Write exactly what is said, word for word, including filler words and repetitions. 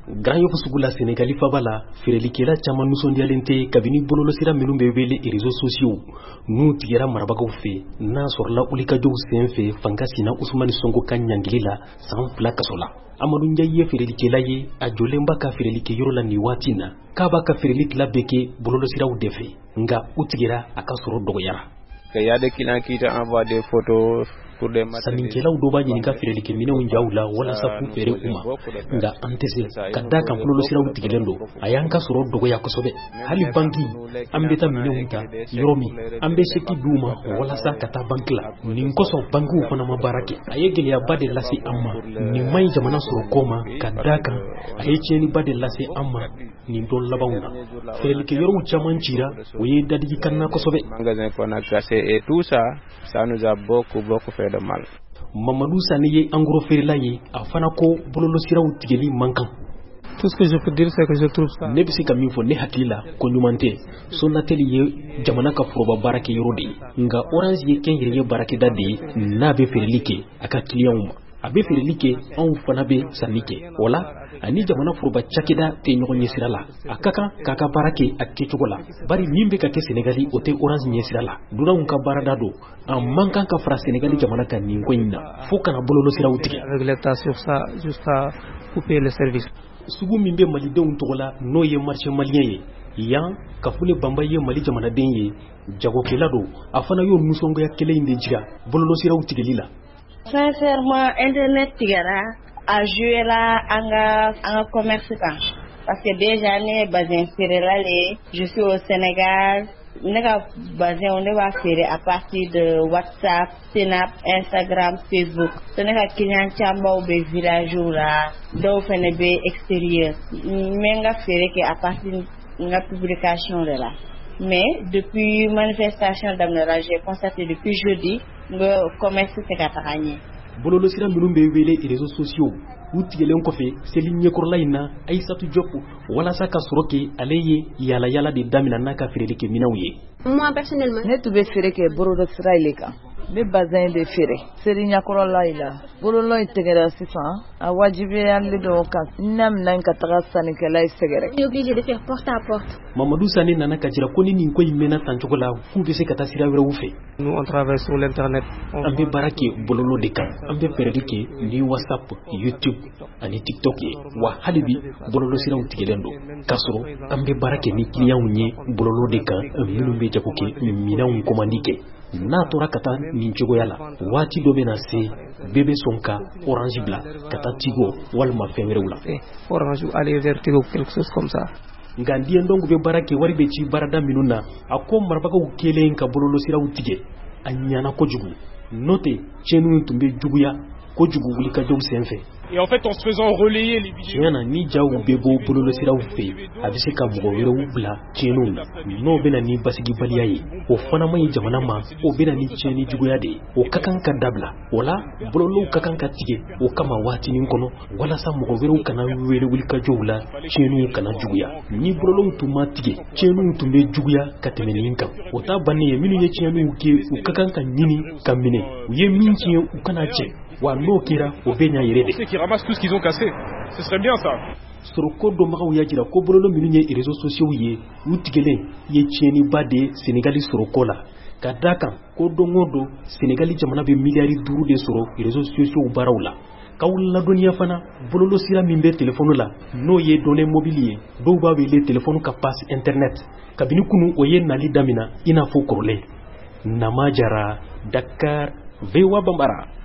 Grand Yoff sugu la Sénégali faba la feerelikɛla caman nisɔndiyalen tɛ kabini bɔlɔlɔsira minnu bɛ wele réseaux sociaux n'u tigɛra marabagaw fɛ n'a sɔrɔla wulikajɔw sen fɛ fanga sina Usumani Sonko ka ɲangili la san fila kaso la. Amadu Njayi ye feerelikɛla ye a jɔlen b'a ka feerelikɛyɔrɔ la nin waati na k'a b'a ka feereli tila bɛɛ kɛ bɔlɔlɔsiraw de fɛ nka u tigɛra a ka sɔrɔ dɔgɔyara. Il y a des clients qui t'envoient des photos pour des sanninkɛlaw dɔw b'a ɲininka feerelikɛ minɛnw jaw la walasa k'u feere u ma nka an tɛ se ka da kan bɔlɔlɔsiraw tigɛlen don a y'an ka sɔrɔ dɔgɔya kosɛbɛ hali banki an bɛ taa minɛnw ta yɔrɔ min an bɛ seki d'u ma walasa ka taa banki la nin kosɔn bankiw fana ma baara kɛ a ye gɛlɛyaba de lase an ma nin man ɲi jamana sɔrɔ kɔ ma ka da kan a ye tiɲɛniba de lase an ma nin don labanw na feerelikɛyɔrɔw caman cira o ye dadigi kan na kosɛbɛ. Magasin qu'on a cassé et tout ça ça nous a beaucoup beaucoup fait de mal. Mamadou Sani ye angoro feerela ye a fana ko bɔlɔlɔsiraw tigɛli man kan. Tout ce que je peux dire c'est que je trouve ça. Ne bɛ se ka min fɔ ne hakili la ko ɲuman tɛ Sonatel ye jamana ka foroba baarakɛyɔrɔ de ye nka Orange ye kɛnyɛrɛye baarakɛda de ye n'a bɛ feereli kɛ a ka clients ma a bɛ feereli kɛ anw fana bɛ sanni kɛ o la ani jamana foroba cakɛda tɛ ɲɔgɔn ɲɛsira la a ka kan k'a ka baara kɛ a kɛcogo la bari min bɛ ka kɛ Sénégali o tɛ Orange ɲɛsira la dunanw ka baarada don an man kan ka fara Sénégali jamana kan nin ko in na fo kana bɔlɔlɔsiraw tigɛ. Avec l'État sur ça jusqu'à couper le service. Sugu min bɛ malidenw tɔgɔ la n'o ye marché malien ye yan Kafune Bamba ye Mali jamanaden ye jagokɛla don a fana y'o nisɔngoya kelen in de jira bɔlɔlɔsiraw tigɛli la. Sincèrement, Internet tigara a joué la en en commerce kan. Parce que déjà, né basé Sénégal, je suis au Sénégal. Ne ka basé on ne va faire à partir de WhatsApp, Snap, Instagram, Facebook. Ce n'est que client chamba ou be village là, do fene be extérieur. Mais nga faire que à partir de la publication de là. Mais depuis manifestation d'Amnera, j'ai constaté depuis jeudi le commerce c'est kataganye. Bɔlɔlɔsira minnu bɛ wele réseaux sociaux u tigɛlen kɔfɛ seli ɲɛkɔrɔla in na Aïssatou Diop walasa ka sɔrɔ kɛ ale ye yala yala de damina n'a ka feerelikɛ minɛnw ye. Moi personnellement ne tun bɛ feere kɛ bɔlɔlɔsira ile kan ne bazin de feere seli ɲɛkɔrɔla in la bɔlɔlɔ in tigɛra sisan a wajibiyalen don kan n'a minɛ ka taga sannikɛla ye sɛgɛrɛ. Je suis obligé de faire porte à porte. Mamadou Sani nana ka jira ko ni nin ko in mɛnna tan cogo la f'u bɛ se ka taa sira wɛrɛw fɛ. Nous on travaille sur l'internet. An bɛ baara kɛ bɔlɔlɔ de kan an bɛ feereli kɛ ni WhatsApp, YouTube ani TikTok ye wa hali bi bɔlɔlɔsiraw tigɛlen don k'a sɔrɔ an bɛ baara kɛ ni clients ye bɔlɔlɔ de kan minnu bɛ jago kɛ minɛnw commande kɛ n'a tora ka taa nin cogoya la waati dɔ bɛ na se bɛɛ bɛ sɔn ka Orange bila ka taa Tigo walima fɛn wɛrɛw la. Orange aller vers Tigo quelque chose comme ça. Nka Ndiendongo bɛ baara kɛ wari bɛ ci baarada minnu na a ko marabagaw kelen ka bɔlɔlɔsiraw tigɛ a ɲana kojugu n'o tɛ tiɲɛniw tun bɛ juguya kojugu wulikajɔw sen fɛ. Et en fait, en se faisant relayer les vidéos. Tiɲɛna ni jaw bɛ bɔ bɔlɔlɔsiraw fɛ a bɛ se ka mɔgɔ wɛrɛw bila tiɲɛniw la n'o bɛ na ni basigibaliya ye o fana ma ɲi jamana ma o bɛ na ni tiɲɛni juguya de ye o ka kan ka dabila o la bɔlɔlɔw ka kan ka tigɛ o kama waatinin kɔnɔ walasa mɔgɔ wɛrɛw kana wele wulikajɔw la tiɲɛniw kana juguya ni bɔlɔlɔw tun ma tigɛ tiɲɛniw tun bɛ juguya ka tɛmɛ nin kan o t'a bannen ye minnu ye tiɲɛniw kɛ u ka kan ka ɲini ka minɛ u ye min tiɲɛ u kana cɛ wa n'o kɛra o bɛ ɲa yɛrɛ de. Qui ramassent tout ce qu'ils ont cassé. Ce serait bien ça. Soroko dɔnbagaw y'a jira ko bɔlɔlɔ minnu ye réseaux sociaux ye u tigɛlen ye tiɲɛniba de Sénégali soroko la ka da kan ko don o don Sénégali jamana bɛ miliyari duuru de sɔrɔ réseaux sociaux baaraw la k'aw ladɔnniya fana bɔlɔlɔsira min bɛ téléphone la n'o ye données mobiles ye dɔw b'a wele téléphone ka passe internet kabini kunu o ye nali damina i n'a fɔ kɔrɔlen Nama Jara, Dakar, V O A Bambara.